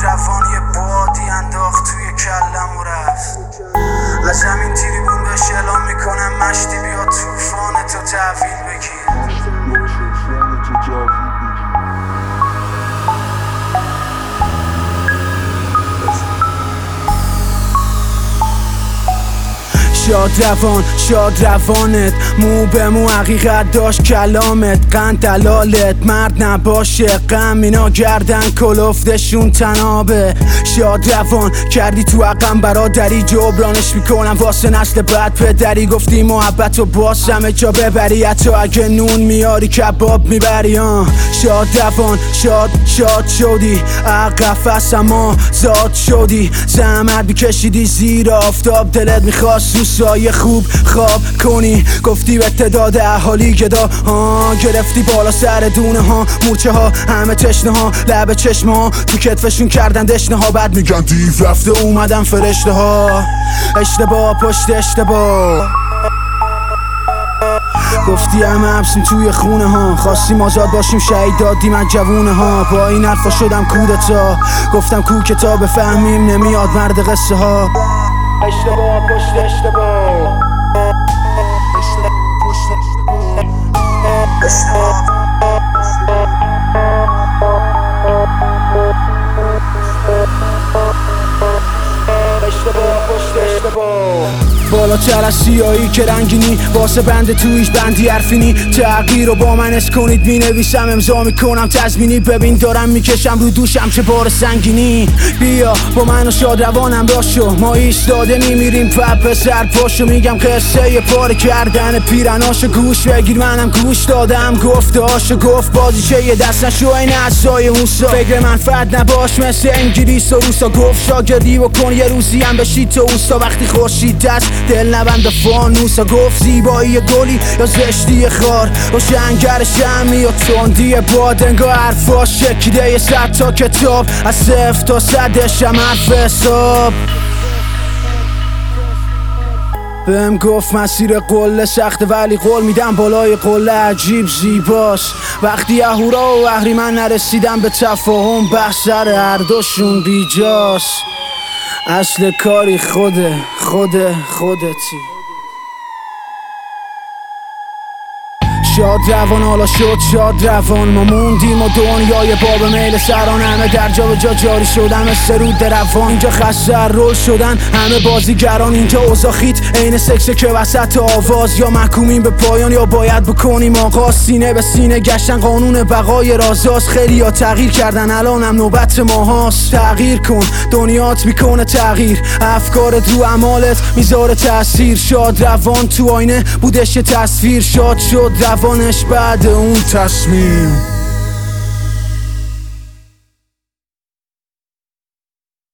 روان یه بادی انداخت توی کلم و رفت. از همین تریبون بهش اعلام میکنم مشتی بیا توفان تو تحویل بگیر. شاد روانت مو به مو حقیقت داشت کلامت. قند دلالت مرد نباشه غم اینا گردن کلفتشون تنابه. شاد روان کردی تو حقم برادری جبرانش میکنم واسه نسل بعد. پدری گفتی محبت و باز همه جا ببری حتی اگه نون میاری کباب میبری. شاد روان شاد شدی قفس اما زاد شدی. زحمت میکشیدی زیر آفتاب دلت میخواست سایه خوب خواب کنی. گفتی به تعداد اهالی گدا گرفتی بالا سر دونه ها مورچه ها همه تشنه ها لب چشمه ها تو کتفشون کردن دشنه ها. بعد میگن دیو رفته اومدن فرشته ها. اشتباه پشت اشتباه گفتی همه حبسیم توی خونه ها. خواستیم آزاد باشیم شهید دادیم از جوونه ها. با این حرفا شدم کودتا گفتم کو کتاب فهمیم نمیاد مرد قصه ها. اشتباه پشت اشتباه بالاتر از سیاهی که رنگینی واسه بند تویش بندی حرفینی. تغییر رو با من اس کنید مینویسم امضا میکنم تضمینی. ببین دارم میکشم رو دوشم چه بار سنگینی. بیا با من و شاد روانم راشو ما ایستاده میمیریم پپ سر پاشو. میگم قصه یه پاره کردن پیرناشو گوش بگیر منم گوش دادم گفته هاشو. گفت بازیشه یه دست نشو این اصای موسا. فکر من فد نباش مثل انگلیس و روسا. گفت شاگردی بکن یه روزی هم بشی تو اوستا. وقتی خورشید دست دل نبند فانوسا. گفت زیبایی گلی یا زشتی خار روشنگر شمی یا تندی باد. انگار حرفاش شکیده یه 100 تا کتاب از 0 تا 100ش هم حرف حساب. بهم گفت مسیر قله سخته ولی قول میدم بالای قله عجیب زیباست. وقتی اهورا و اهریمن نرسیدم به تفاهم بحث سر هر دوشون بیجاست. اصل کاری خودتی. شاد روان حالا شد شاد روان ما موندیم و دنیای باب میل سران. همه در جا به جا جاری شدن مثل رود روان. اینجا خسته رول شدن همه بازیگران. اینجا اوزاخیت عین سکسه که وسط آواز. یا محکومیم به پایان یا باید بکنیم آغاز. سینه به سینه گشتن قانون بقای رازاست. خیلی ها تغییر کردن الانم نوبت ماهاست. تغییر کن دنیات میکنه تغییر. افکارت رو اعمالت میذاره تأثیر. شاد روان تو آینه بودش تصویر. شاد شد روانش بعد اون تصمیم.